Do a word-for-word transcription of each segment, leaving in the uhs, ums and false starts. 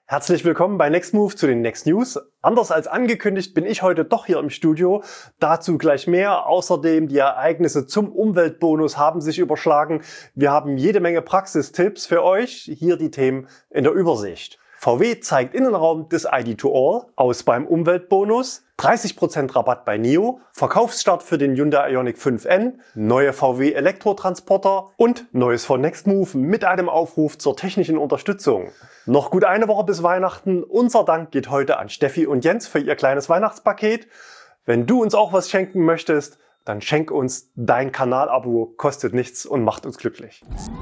Herzlich willkommen bei Nextmove zu den Next News. Anders als angekündigt bin ich heute doch hier im Studio. Dazu gleich mehr. Außerdem die Ereignisse zum Umweltbonus haben sich überschlagen. Wir haben jede Menge Praxistipps für euch. Hier die Themen in der Übersicht. V W zeigt Innenraum des I D to All aus beim Umweltbonus. dreißig Prozent Rabatt bei NIO, Verkaufsstart für den Hyundai Ioniq fünf N, neue V W Elektrotransporter und Neues von Nextmove mit einem Aufruf zur technischen Unterstützung. Noch gut eine Woche bis Weihnachten. Unser Dank geht heute an Steffi und Jens für ihr kleines Weihnachtspaket. Wenn du uns auch was schenken möchtest, dann schenk uns dein Kanalabo, kostet nichts und macht uns glücklich.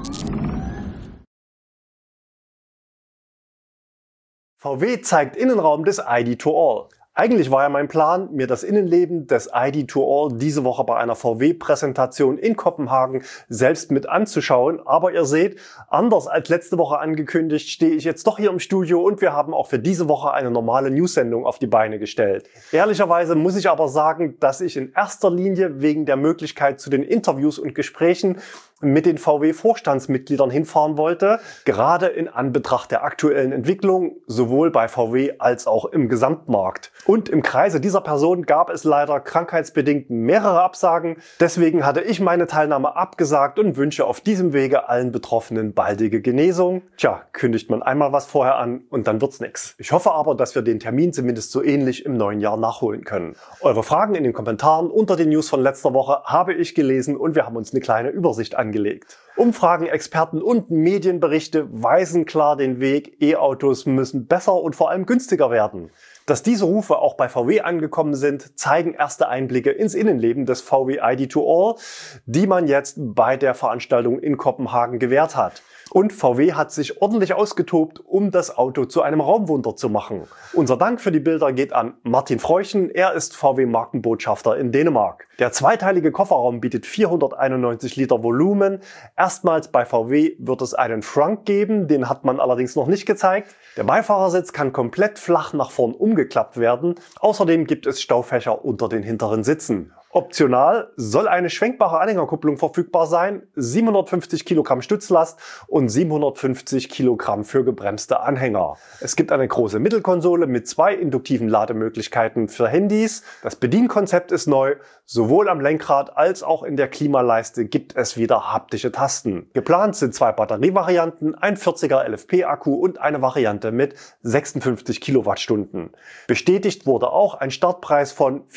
V W zeigt Innenraum des I D to All. Eigentlich war ja mein Plan, mir das Innenleben des I D to All diese Woche bei einer V W-Präsentation in Kopenhagen selbst mit anzuschauen. Aber ihr seht, anders als letzte Woche angekündigt, stehe ich jetzt doch hier im Studio und wir haben auch für diese Woche eine normale News-Sendung auf die Beine gestellt. Ehrlicherweise muss ich aber sagen, dass ich in erster Linie wegen der Möglichkeit zu den Interviews und Gesprächen mit den V W-Vorstandsmitgliedern hinfahren wollte, gerade in Anbetracht der aktuellen Entwicklung, sowohl bei V W als auch im Gesamtmarkt. Und im Kreise dieser Person gab es leider krankheitsbedingt mehrere Absagen. Deswegen hatte ich meine Teilnahme abgesagt und wünsche auf diesem Wege allen Betroffenen baldige Genesung. Tja, kündigt man einmal was vorher an und dann wird's nix. Ich hoffe aber, dass wir den Termin zumindest so ähnlich im neuen Jahr nachholen können. Eure Fragen in den Kommentaren unter den News von letzter Woche habe ich gelesen und wir haben uns eine kleine Übersicht angelegt. Umfragen, Experten und Medienberichte weisen klar den Weg. E-Autos müssen besser und vor allem günstiger werden. Dass diese Rufe auch bei V W angekommen sind, zeigen erste Einblicke ins Innenleben des V W I D to All, die man jetzt bei der Veranstaltung in Kopenhagen gewährt hat. Und V W hat sich ordentlich ausgetobt, um das Auto zu einem Raumwunder zu machen. Unser Dank für die Bilder geht an Martin Freuchen. Er ist V W-Markenbotschafter in Dänemark. Der zweiteilige Kofferraum bietet vierhunderteinundneunzig Liter Volumen. Erstmals bei V W wird es einen Frunk geben, den hat man allerdings noch nicht gezeigt. Der Beifahrersitz kann komplett flach nach vorn umgeklappt werden. Außerdem gibt es Staufächer unter den hinteren Sitzen. Optional soll eine schwenkbare Anhängerkupplung verfügbar sein, siebenhundertfünfzig Kilogramm Stützlast und siebenhundertfünfzig Kilogramm für gebremste Anhänger. Es gibt eine große Mittelkonsole mit zwei induktiven Lademöglichkeiten für Handys. Das Bedienkonzept ist neu. Sowohl am Lenkrad als auch in der Klimaleiste gibt es wieder haptische Tasten. Geplant sind zwei Batterievarianten, ein vierziger L F P-Akku und eine Variante mit sechsundfünfzig Kilowattstunden. Bestätigt wurde auch ein Startpreis von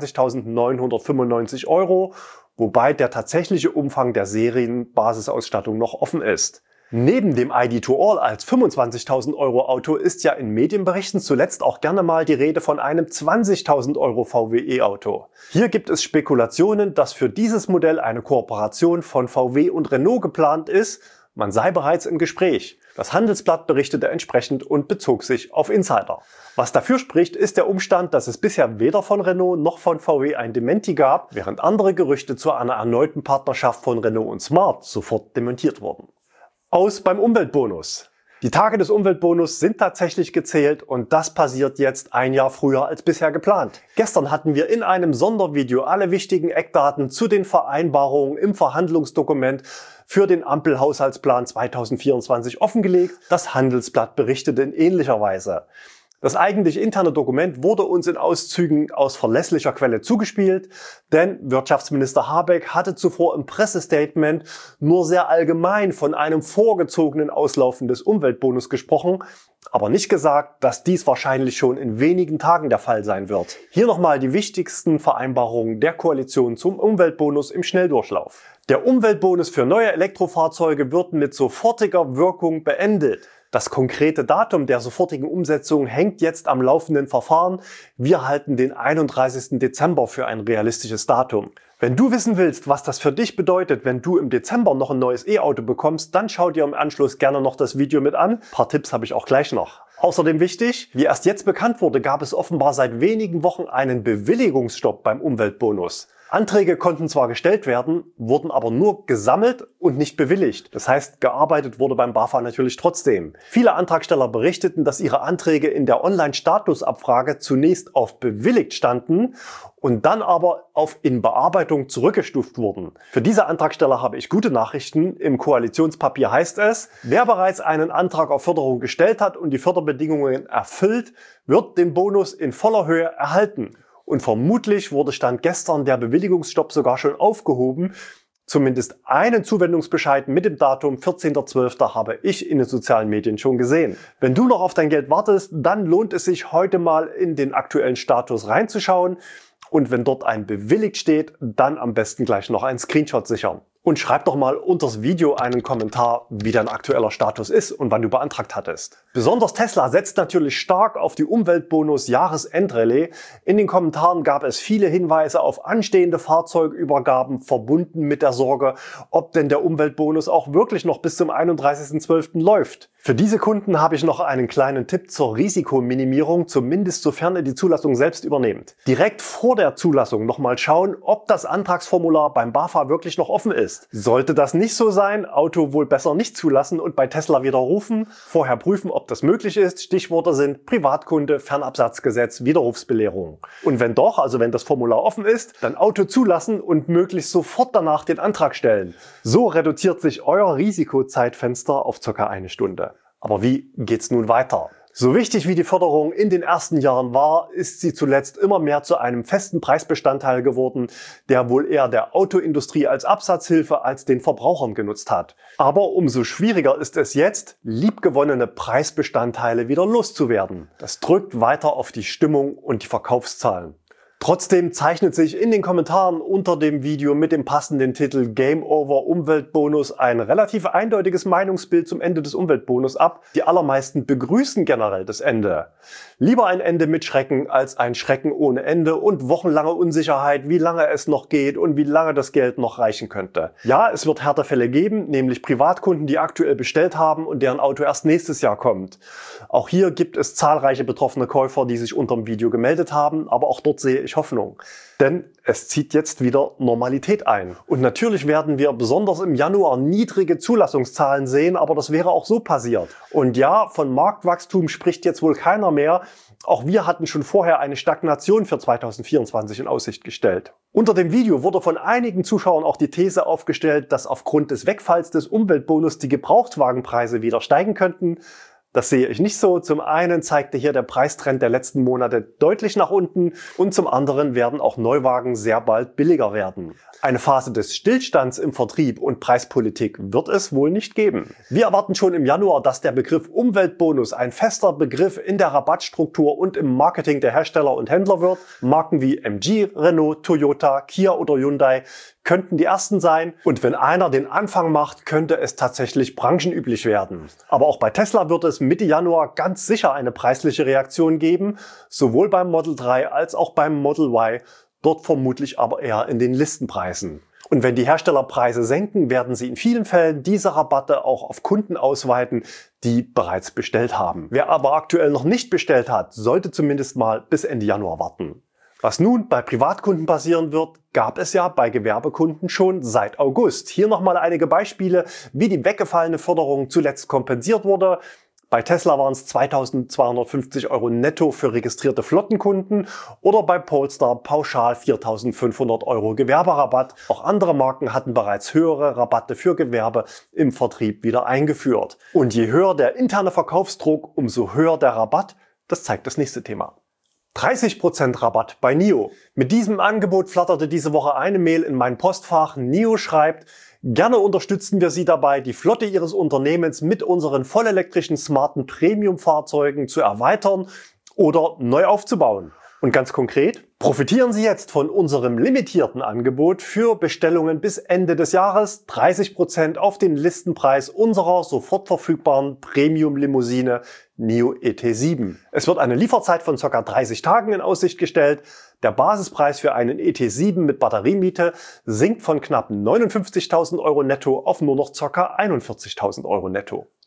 vierundzwanzigtausendneunhundertfünfundneunzig Euro, wobei der tatsächliche Umfang der Serienbasisausstattung noch offen ist. Neben dem I D to All als fünfundzwanzigtausend Euro Auto ist ja in Medienberichten zuletzt auch gerne mal die Rede von einem zwanzigtausend Euro V W E-Auto. Hier gibt es Spekulationen, dass für dieses Modell eine Kooperation von V W und Renault geplant ist. Man sei bereits im Gespräch. Das Handelsblatt berichtete entsprechend und bezog sich auf Insider. Was dafür spricht, ist der Umstand, dass es bisher weder von Renault noch von V W ein Dementi gab, während andere Gerüchte zu einer erneuten Partnerschaft von Renault und Smart sofort dementiert wurden. Aus beim Umweltbonus. Die Tage des Umweltbonus sind tatsächlich gezählt und das passiert jetzt ein Jahr früher als bisher geplant. Gestern hatten wir in einem Sondervideo alle wichtigen Eckdaten zu den Vereinbarungen im Verhandlungsdokument für den Ampelhaushaltsplan zweitausendvierundzwanzig offengelegt. Das Handelsblatt berichtete in ähnlicher Weise. Das eigentlich interne Dokument wurde uns in Auszügen aus verlässlicher Quelle zugespielt, denn Wirtschaftsminister Habeck hatte zuvor im Pressestatement nur sehr allgemein von einem vorgezogenen Auslaufen des Umweltbonus gesprochen, aber nicht gesagt, dass dies wahrscheinlich schon in wenigen Tagen der Fall sein wird. Hier nochmal die wichtigsten Vereinbarungen der Koalition zum Umweltbonus im Schnelldurchlauf. Der Umweltbonus für neue Elektrofahrzeuge wird mit sofortiger Wirkung beendet. Das konkrete Datum der sofortigen Umsetzung hängt jetzt am laufenden Verfahren. Wir halten den einunddreißigsten Dezember für ein realistisches Datum. Wenn du wissen willst, was das für dich bedeutet, wenn du im Dezember noch ein neues E-Auto bekommst, dann schau dir im Anschluss gerne noch das Video mit an. Ein paar Tipps habe ich auch gleich noch. Außerdem wichtig, wie erst jetzt bekannt wurde, gab es offenbar seit wenigen Wochen einen Bewilligungsstopp beim Umweltbonus. Anträge konnten zwar gestellt werden, wurden aber nur gesammelt und nicht bewilligt. Das heißt, gearbeitet wurde beim BAFA natürlich trotzdem. Viele Antragsteller berichteten, dass ihre Anträge in der Online-Statusabfrage zunächst auf bewilligt standen und dann aber auf in Bearbeitung zurückgestuft wurden. Für diese Antragsteller habe ich gute Nachrichten. Im Koalitionspapier heißt es, wer bereits einen Antrag auf Förderung gestellt hat und die Förderbedingungen erfüllt, wird den Bonus in voller Höhe erhalten. Und vermutlich wurde Stand gestern der Bewilligungsstopp sogar schon aufgehoben. Zumindest einen Zuwendungsbescheid mit dem Datum vierzehnter zwölfter habe ich in den sozialen Medien schon gesehen. Wenn du noch auf dein Geld wartest, dann lohnt es sich heute mal in den aktuellen Status reinzuschauen. Und wenn dort ein bewilligt steht, dann am besten gleich noch einen Screenshot sichern. Und schreib doch mal unter das Video einen Kommentar, wie dein aktueller Status ist und wann du beantragt hattest. Besonders Tesla setzt natürlich stark auf die Umweltbonus-Jahresendrallye. In den Kommentaren gab es viele Hinweise auf anstehende Fahrzeugübergaben, verbunden mit der Sorge, ob denn der Umweltbonus auch wirklich noch bis zum einunddreißigsten zwölften läuft. Für diese Kunden habe ich noch einen kleinen Tipp zur Risikominimierung, zumindest sofern ihr die Zulassung selbst übernehmt. Direkt vor der Zulassung nochmal schauen, ob das Antragsformular beim BAFA wirklich noch offen ist. Sollte das nicht so sein, Auto wohl besser nicht zulassen und bei Tesla widerrufen. Vorher prüfen, ob das möglich ist. Stichworte sind Privatkunde, Fernabsatzgesetz, Widerrufsbelehrung. Und wenn doch, also wenn das Formular offen ist, dann Auto zulassen und möglichst sofort danach den Antrag stellen. So reduziert sich euer Risikozeitfenster auf ca. eine Stunde. Aber wie geht's nun weiter? So wichtig wie die Förderung in den ersten Jahren war, ist sie zuletzt immer mehr zu einem festen Preisbestandteil geworden, der wohl eher der Autoindustrie als Absatzhilfe als den Verbrauchern genutzt hat. Aber umso schwieriger ist es jetzt, liebgewonnene Preisbestandteile wieder loszuwerden. Das drückt weiter auf die Stimmung und die Verkaufszahlen. Trotzdem zeichnet sich in den Kommentaren unter dem Video mit dem passenden Titel Game Over Umweltbonus ein relativ eindeutiges Meinungsbild zum Ende des Umweltbonus ab. Die allermeisten begrüßen generell das Ende. Lieber ein Ende mit Schrecken als ein Schrecken ohne Ende und wochenlange Unsicherheit, wie lange es noch geht und wie lange das Geld noch reichen könnte. Ja, es wird Härtefälle geben, nämlich Privatkunden, die aktuell bestellt haben und deren Auto erst nächstes Jahr kommt. Auch hier gibt es zahlreiche betroffene Käufer, die sich unter dem Video gemeldet haben, aber auch dort sehe ich Hoffnung. Denn es zieht jetzt wieder Normalität ein. Und natürlich werden wir besonders im Januar niedrige Zulassungszahlen sehen, aber das wäre auch so passiert. Und ja, von Marktwachstum spricht jetzt wohl keiner mehr. Auch wir hatten schon vorher eine Stagnation für zweitausendvierundzwanzig in Aussicht gestellt. Unter dem Video wurde von einigen Zuschauern auch die These aufgestellt, dass aufgrund des Wegfalls des Umweltbonus die Gebrauchtwagenpreise wieder steigen könnten. Das sehe ich nicht so. Zum einen zeigte hier der Preistrend der letzten Monate deutlich nach unten und zum anderen werden auch Neuwagen sehr bald billiger werden. Eine Phase des Stillstands im Vertrieb und Preispolitik wird es wohl nicht geben. Wir erwarten schon im Januar, dass der Begriff Umweltbonus ein fester Begriff in der Rabattstruktur und im Marketing der Hersteller und Händler wird. Marken wie M G, Renault, Toyota, Kia oder Hyundai könnten die ersten sein. Und wenn einer den Anfang macht, könnte es tatsächlich branchenüblich werden. Aber auch bei Tesla wird es Mitte Januar ganz sicher eine preisliche Reaktion geben, sowohl beim Model drei als auch beim Model Y. Dort vermutlich aber eher in den Listenpreisen. Und wenn die Herstellerpreise senken, werden sie in vielen Fällen diese Rabatte auch auf Kunden ausweiten, die bereits bestellt haben. Wer aber aktuell noch nicht bestellt hat, sollte zumindest mal bis Ende Januar warten. Was nun bei Privatkunden passieren wird, gab es ja bei Gewerbekunden schon seit August. Hier nochmal einige Beispiele, wie die weggefallene Förderung zuletzt kompensiert wurde. Bei Tesla waren es zweitausendzweihundertfünfzig Euro netto für registrierte Flottenkunden oder bei Polestar pauschal viertausendfünfhundert Euro Gewerberabatt. Auch andere Marken hatten bereits höhere Rabatte für Gewerbe im Vertrieb wieder eingeführt. Und je höher der interne Verkaufsdruck, umso höher der Rabatt. Das zeigt das nächste Thema. dreißig Prozent Rabatt bei N I O. Mit diesem Angebot flatterte diese Woche eine Mail in mein Postfach. N I O schreibt: Gerne unterstützen wir Sie dabei, die Flotte Ihres Unternehmens mit unseren vollelektrischen smarten Premium-Fahrzeugen zu erweitern oder neu aufzubauen. Und ganz konkret, profitieren Sie jetzt von unserem limitierten Angebot für Bestellungen bis Ende des Jahres dreißig Prozent auf den Listenpreis unserer sofort verfügbaren Premium-Limousine N I O E T sieben. Es wird eine Lieferzeit von ca. dreißig Tagen in Aussicht gestellt. Der Basispreis für einen E T sieben mit Batteriemiete sinkt von knapp neunundfünfzigtausend Euro netto auf nur noch ca. einundvierzigtausend Euro netto.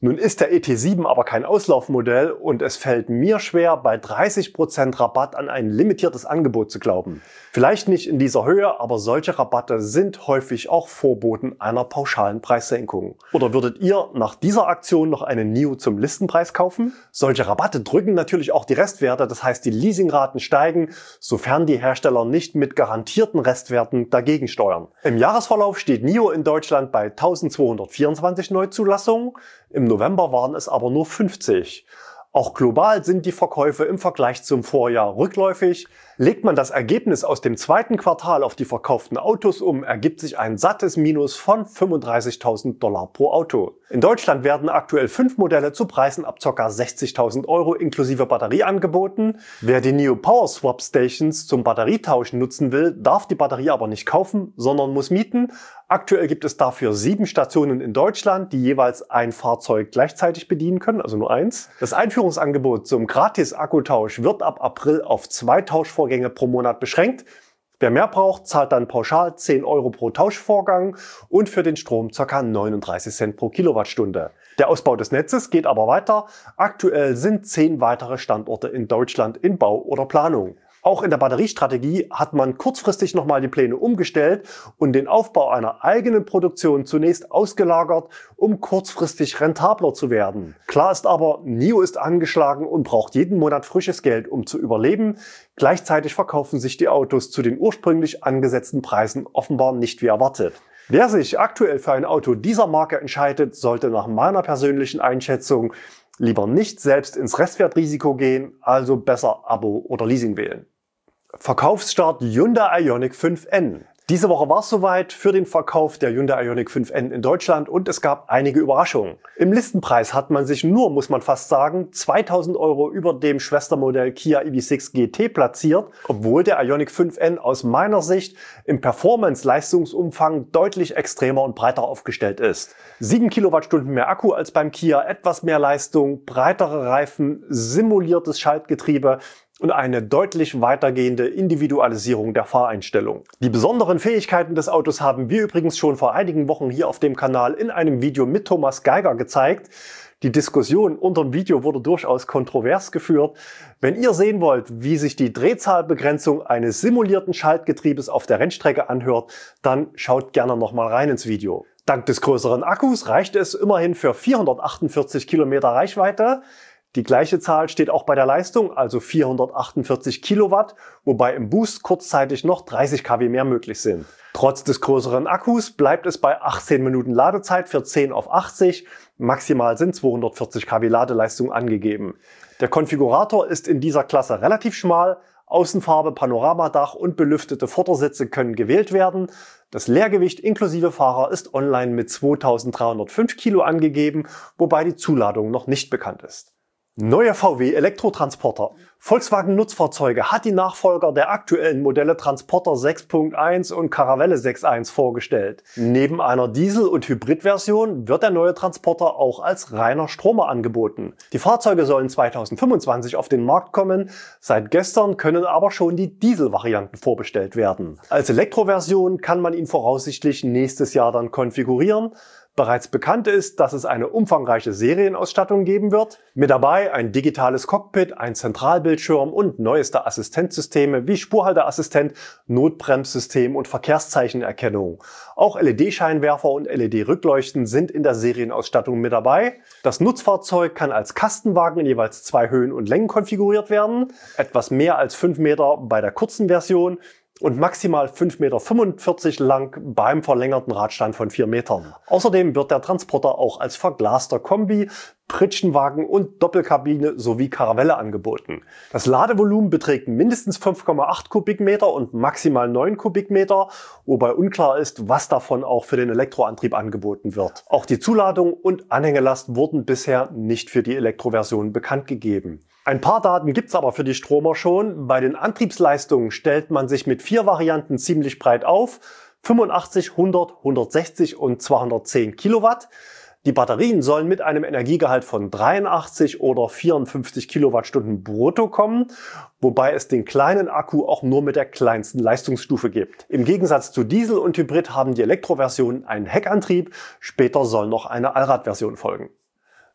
Nun ist der E T sieben aber kein Auslaufmodell und es fällt mir schwer, bei dreißig Prozent Rabatt an ein limitiertes Angebot zu glauben. Vielleicht nicht in dieser Höhe, aber solche Rabatte sind häufig auch Vorboten einer pauschalen Preissenkung. Oder würdet ihr nach dieser Aktion noch einen N I O zum Listenpreis kaufen? Solche Rabatte drücken natürlich auch die Restwerte, das heißt die Leasingraten steigen, sofern die Hersteller nicht mit garantierten Restwerten dagegen steuern. Im Jahresverlauf steht N I O in Deutschland bei eintausendzweihundertvierundzwanzig Neuzulassungen. Im November waren es aber nur fünfzig. Auch global sind die Verkäufe im Vergleich zum Vorjahr rückläufig. Legt man das Ergebnis aus dem zweiten Quartal auf die verkauften Autos um, ergibt sich ein sattes Minus von fünfunddreißigtausend Dollar pro Auto. In Deutschland werden aktuell fünf Modelle zu Preisen ab ca. sechzigtausend Euro inklusive Batterie angeboten. Wer die N I O Power Swap Stations zum Batterietauschen nutzen will, darf die Batterie aber nicht kaufen, sondern muss mieten. Aktuell gibt es dafür sieben Stationen in Deutschland, die jeweils ein Fahrzeug gleichzeitig bedienen können, also nur eins. Das Einführungsangebot zum Gratis-Akkutausch wird ab April auf zwei Tauschvorgänge pro Monat beschränkt. Wer mehr braucht, zahlt dann pauschal zehn Euro pro Tauschvorgang und für den Strom ca. neununddreißig Cent pro Kilowattstunde. Der Ausbau des Netzes geht aber weiter. Aktuell sind zehn weitere Standorte in Deutschland in Bau oder Planung. Auch in der Batteriestrategie hat man kurzfristig nochmal die Pläne umgestellt und den Aufbau einer eigenen Produktion zunächst ausgelagert, um kurzfristig rentabler zu werden. Klar ist aber, N I O ist angeschlagen und braucht jeden Monat frisches Geld, um zu überleben. Gleichzeitig verkaufen sich die Autos zu den ursprünglich angesetzten Preisen offenbar nicht wie erwartet. Wer sich aktuell für ein Auto dieser Marke entscheidet, sollte nach meiner persönlichen Einschätzung lieber nicht selbst ins Restwertrisiko gehen, also besser Abo oder Leasing wählen. Verkaufsstart Hyundai Ioniq fünf N. Diese Woche war es soweit für den Verkauf der Hyundai Ioniq fünf N in Deutschland und es gab einige Überraschungen. Im Listenpreis hat man sich nur, muss man fast sagen, zweitausend Euro über dem Schwestermodell Kia E V sechs G T platziert, obwohl der Ioniq fünf N aus meiner Sicht im Performance-Leistungsumfang deutlich extremer und breiter aufgestellt ist. sieben Kilowattstunden mehr Akku als beim Kia, etwas mehr Leistung, breitere Reifen, simuliertes Schaltgetriebe und eine deutlich weitergehende Individualisierung der Fahreinstellung. Die besonderen Fähigkeiten des Autos haben wir übrigens schon vor einigen Wochen hier auf dem Kanal in einem Video mit Thomas Geiger gezeigt. Die Diskussion unter dem Video wurde durchaus kontrovers geführt. Wenn ihr sehen wollt, wie sich die Drehzahlbegrenzung eines simulierten Schaltgetriebes auf der Rennstrecke anhört, dann schaut gerne nochmal rein ins Video. Dank des größeren Akkus reicht es immerhin für vierhundertachtundvierzig Kilometer Reichweite. Die gleiche Zahl steht auch bei der Leistung, also vierhundertachtundvierzig Kilowatt, wobei im Boost kurzzeitig noch dreißig Kilowatt mehr möglich sind. Trotz des größeren Akkus bleibt es bei achtzehn Minuten Ladezeit für zehn auf achtzig. Maximal sind zweihundertvierzig Kilowatt Ladeleistung angegeben. Der Konfigurator ist in dieser Klasse relativ schmal. Außenfarbe, Panoramadach und belüftete Vordersitze können gewählt werden. Das Leergewicht inklusive Fahrer ist online mit zweitausenddreihundertfünf Kilo angegeben, wobei die Zuladung noch nicht bekannt ist. Neue V W Elektrotransporter. Volkswagen Nutzfahrzeuge hat die Nachfolger der aktuellen Modelle Transporter sechs Punkt eins und Caravelle sechs Punkt eins vorgestellt. Neben einer Diesel- und Hybridversion wird der neue Transporter auch als reiner Stromer angeboten. Die Fahrzeuge sollen zweitausendfünfundzwanzig auf den Markt kommen. Seit gestern können aber schon die Dieselvarianten vorbestellt werden. Als Elektroversion kann man ihn voraussichtlich nächstes Jahr dann konfigurieren. Bereits bekannt ist, dass es eine umfangreiche Serienausstattung geben wird. Mit dabei ein digitales Cockpit, ein Zentralbildschirm und neueste Assistenzsysteme wie Spurhalteassistent, Notbremssystem und Verkehrszeichenerkennung. Auch L E D-Scheinwerfer und L E D-Rückleuchten sind in der Serienausstattung mit dabei. Das Nutzfahrzeug kann als Kastenwagen in jeweils zwei Höhen und Längen konfiguriert werden. Etwas mehr als fünf Meter bei der kurzen Version und maximal fünf Komma fünfundvierzig Meter lang beim verlängerten Radstand von vier Metern. Außerdem wird der Transporter auch als verglaster Kombi, Pritschenwagen und Doppelkabine sowie Caravelle angeboten. Das Ladevolumen beträgt mindestens fünf Komma acht Kubikmeter und maximal neun Kubikmeter, wobei unklar ist, was davon auch für den Elektroantrieb angeboten wird. Auch die Zuladung und Anhängelast wurden bisher nicht für die Elektroversion bekannt gegeben. Ein paar Daten gibt's aber für die Stromer schon. Bei den Antriebsleistungen stellt man sich mit vier Varianten ziemlich breit auf. fünfundachtzig, hundert, hundertsechzig und zweihundertzehn Kilowatt. Die Batterien sollen mit einem Energiegehalt von dreiundachtzig oder vierundfünfzig Kilowattstunden brutto kommen, wobei es den kleinen Akku auch nur mit der kleinsten Leistungsstufe gibt. Im Gegensatz zu Diesel und Hybrid haben die Elektroversionen einen Heckantrieb. Später soll noch eine Allradversion folgen.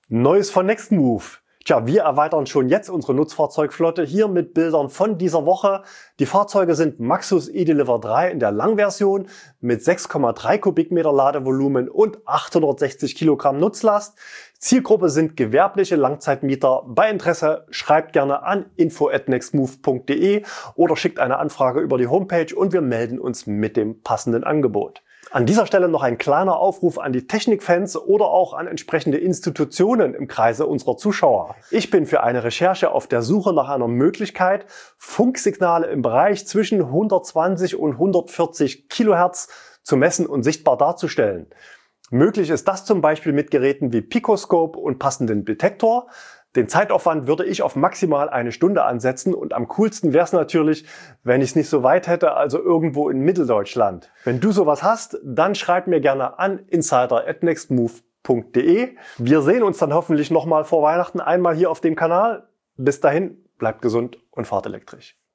Neues von Nextmove. Tja, wir erweitern schon jetzt unsere Nutzfahrzeugflotte hier mit Bildern von dieser Woche. Die Fahrzeuge sind Maxus eDeliver drei in der Langversion mit sechs Komma drei Kubikmeter Ladevolumen und achthundertsechzig Kilogramm Nutzlast. Zielgruppe sind gewerbliche Langzeitmieter. Bei Interesse schreibt gerne an info at nextmove punkt de oder schickt eine Anfrage über die Homepage und wir melden uns mit dem passenden Angebot. An dieser Stelle noch ein kleiner Aufruf an die Technikfans oder auch an entsprechende Institutionen im Kreise unserer Zuschauer. Ich bin für eine Recherche auf der Suche nach einer Möglichkeit, Funksignale im Bereich zwischen hundertzwanzig und hundertvierzig Kilohertz zu messen und sichtbar darzustellen. Möglich ist das zum Beispiel mit Geräten wie Picoscope und passenden Detektor. Den Zeitaufwand würde ich auf maximal eine Stunde ansetzen und am coolsten wäre es natürlich, wenn ich es nicht so weit hätte, also irgendwo in Mitteldeutschland. Wenn du sowas hast, dann schreib mir gerne an insider at nextmove punkt de. Wir sehen uns dann hoffentlich nochmal vor Weihnachten einmal hier auf dem Kanal. Bis dahin, bleibt gesund und fahrt elektrisch.